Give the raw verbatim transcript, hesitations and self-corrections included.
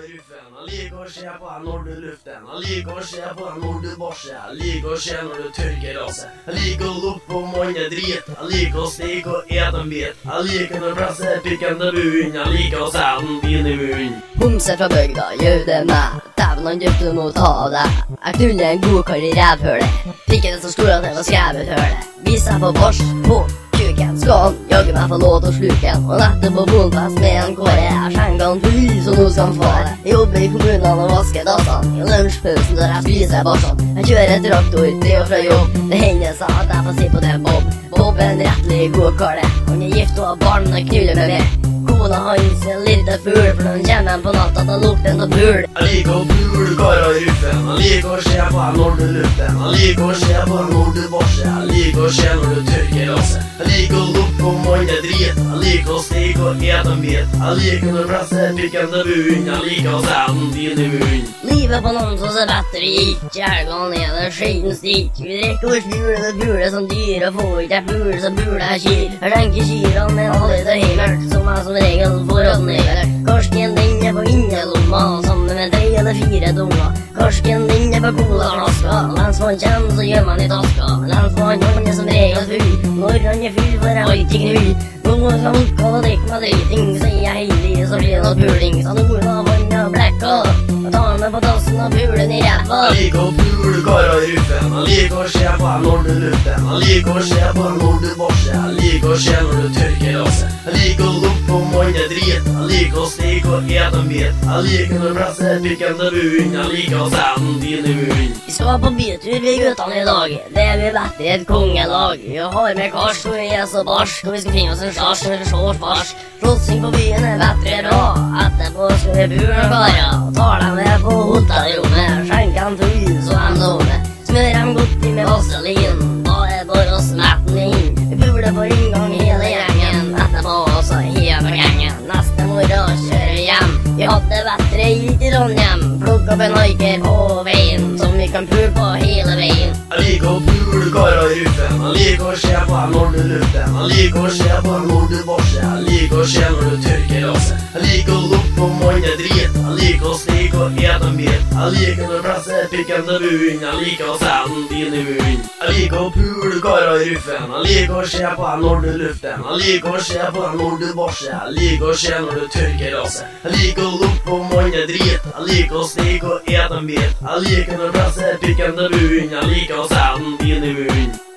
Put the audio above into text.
i ruffen. Jeg liker å se på deg når du lufter. Jeg liker å se på deg når du borser. Jeg liker å se når du tørker raset. Jeg liker å luppe om andre drit. Jeg liker å steke og ete en bit. Jeg liker når du presser pikken til bunnen. Jeg liker å se den din i munnen. Homse fra bygda, gjør det meg. Dæven han dypt du må ta av deg. Jeg knuller en god kar i rævhølet. Pikken er så stor at jeg var skrevet hølet. Vis deg på bors, på kuken. Skal han jagge meg for lov til å sluke en. Og nettopp på bonfest med en kåre. Jeg skjenker han for lys, og nå skal han få det. Jeg jobber i kommunene og vasker dassene. I lunsjpausen der jeg spiser barsene. Jeg kjører traktor, til og fra jobb. Det hender seg at jeg får si på det Bob. Bob er en rettelig god kar det. Han er gift og har barn og knuller med meg. Kona hans er lite fugl, for når han kommer hjem på natta, da lukter han av pul. Jeg liker å pule karer i ruffen. Jeg liker å se på deg når du lufter. Jeg liker å se på deg når du borser. Jeg liker å se når du tørker raset. Jeg liker å lukke om andre drit. Jeg liker å steke og ete en bit. Jeg liker når du presser pikken til bunnen. Jeg liker å se den din i munnen. Livet på noen som ser bedre gikk. Kjærgården er det skjeden stikk. Vi drikker oss bule, det bule som dyr. Og får ikke bule, så bule er kyr. Jeg tenker kyrene med en halvøy til himmel, som er som regel foran nøyler. Karsken den er på innerlomma, sammen med tre eller fire dunger. Karsken den er på colaflaska. Lensmann kjenner, så gjør man i taska. Lensmann han er som regel full. Når han er full, får jeg alltid knull. Nå skal han kall og drikke meg driting, sier jeg heldig, så blir det noe puling. Så nå har han og blekka, og tar meg på dassen og pulen i ræva. Jeg liker å pule karer i ruffen. Jeg liker å se på deg når du lufter. Jeg liker å se på deg når du borser. Jeg liker å se når du tørker raset. Jeg liker å luppe om andre drit. Jeg liker å steke og ete en bit. Jeg liker når du presser pikken til bunnen. Jeg liker å se den din i munnen. Vi skal på bytur, vi guttene i dag. Det er vi bedt i et kongelag. Vi har med kars, og vi er så barsk. Og vi skal finne oss en sjas, og vi skal se oss fars. Slåssing på byen er bedre bra. Etterpå skal vi bure og kara. Tar dem med på hotellrommet. Skjenker dem full, så dem dumme. Smør dem godt i med vaselin. Da er bare å smette den inn. Vi buler på inngang hele gjengen. Etterpå også hele gjengen. Neste morgen kjører vi hjem. Vi hadde bedre hit i Trondheim. Plukk opp en haiker på veien, som vi kan pule på hele veien. Jeg liker å pule karer i ruffen. Jeg liker å se på deg når du lufter. Jeg liker å se på deg når du borser. Jeg liker å se når du tørker raset. Jeg liker å luppe om andre drit. Jeg liker å steke og ete en bit. Jeg liker når du presser pikken til bunnen. Jeg liker å se den din i munnen. Jeg liker å pule karer i ruffen. Jeg liker å se på deg når du lufter. Jeg liker å se på deg når du borser. Jeg liker å se når du tørker raset. Jeg liker å luppe om andre drit. Jeg liker å steke og ete en bit. Jeg liker når du presser pikken til bunnen. Jeg liker å se den din i munnen.